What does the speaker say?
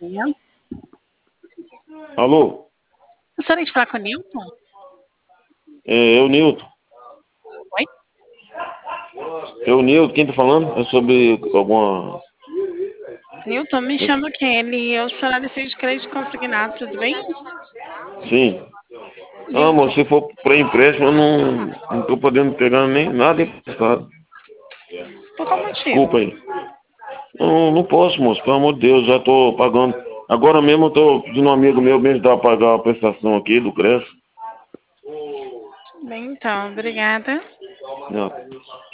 dia. Alô? Gostaria de falar com o Newton? É o Nilton. Oi? É o Nilton, quem tá falando? É sobre alguma... Newton, me chama Kelly. Eu sou analista de crédito consignado, tudo bem? Sim. Ah, Newton, mas se for para empréstimo, eu não tô podendo pegar nem nada emprestado. por qual motivo? Desculpa aí. Não posso, moço, pelo amor de Deus, já tô pagando. Agora mesmo eu tô pedindo um amigo meu me ajudar a pagar a prestação aqui do Cresce. Bem, então, obrigada. Não.